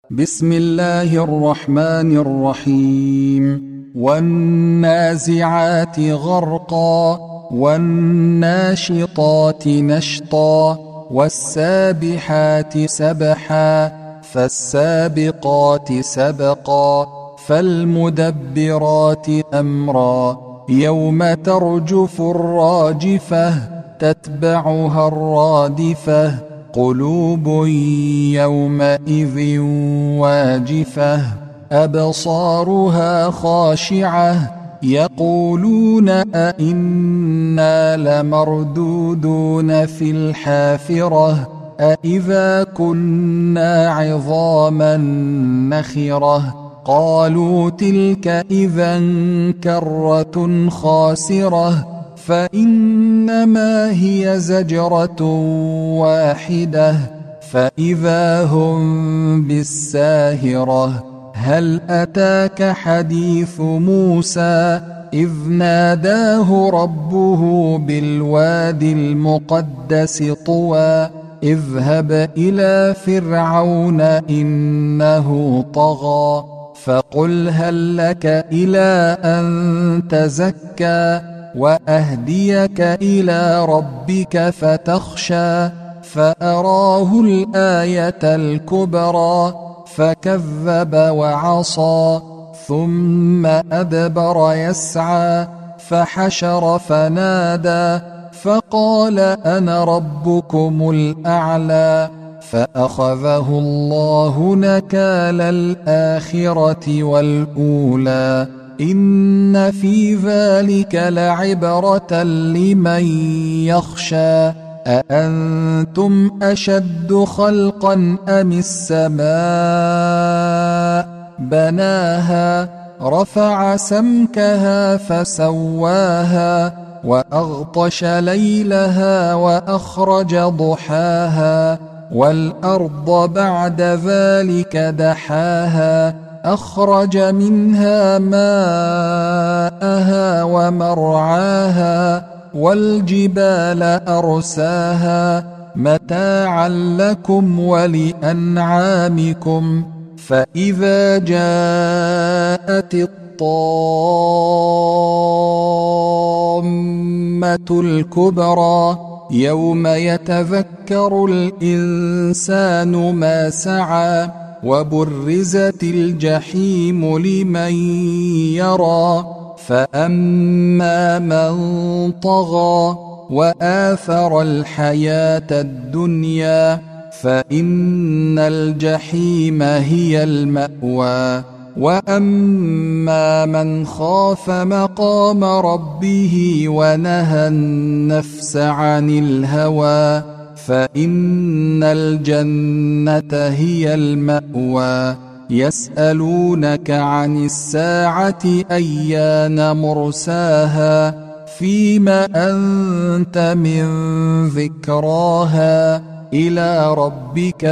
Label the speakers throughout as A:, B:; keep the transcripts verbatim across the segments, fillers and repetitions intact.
A: بسم الله الرحمن الرحيم. والنازعات غرقا والناشطات نشطا والسابحات سبحا فالسابقات سبقا فالمدبرات أمرا يوم ترجف الراجفة تتبعها الرادفة قلوب يومئذ واجفة أبصارها خاشعة يقولون أئنا لمردودون في الحافرة أئذا كنا عظاما نخرة قالوا تلك إذا كرة خاسرة فإنما هي زجرة واحدة فإذا هم بالساهرة هل أتاك حديث موسى إذ ناداه ربه بالوادي المقدس طوى اذهب إلى فرعون إنه طغى فقل هل لك إلى أن تزكى وأهديك إلى ربك فتخشى فأراه الآية الكبرى فكذب وعصى ثم أدبر يسعى فحشر فنادى فقال أنا ربكم الأعلى فأخذه الله نكال الآخرة والأولى إن في ذلك لعبرة لمن يخشى أأنتم أشد خلقا أم السماء بناها رفع سمكها فسواها وأغطش ليلها وأخرج ضحاها والأرض بعد ذلك دحاها أخرج منها ماءها ومرعاها والجبال أرساها متاعا لكم ولأنعامكم فإذا جاءت الطامة الكبرى يوم يتذكر الإنسان ما سعى وبرزت الجحيم لمن يرى فأما من طغى وآثر الحياة الدنيا فإن الجحيم هي المأوى وأما من خاف مقام ربه ونهى النفس عن الهوى فإن الجنة هي المأوى يسألونك عن الساعة أيان مرساها فيما أنت من ذكراها إلى ربك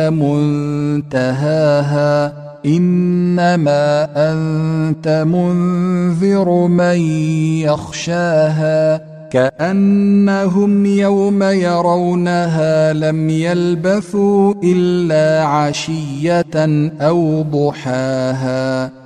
A: منتهاها إنما أنت منذر من يخشاها كأنهم يوم يرونها لم يلبثوا إلا عشية أو ضحاها.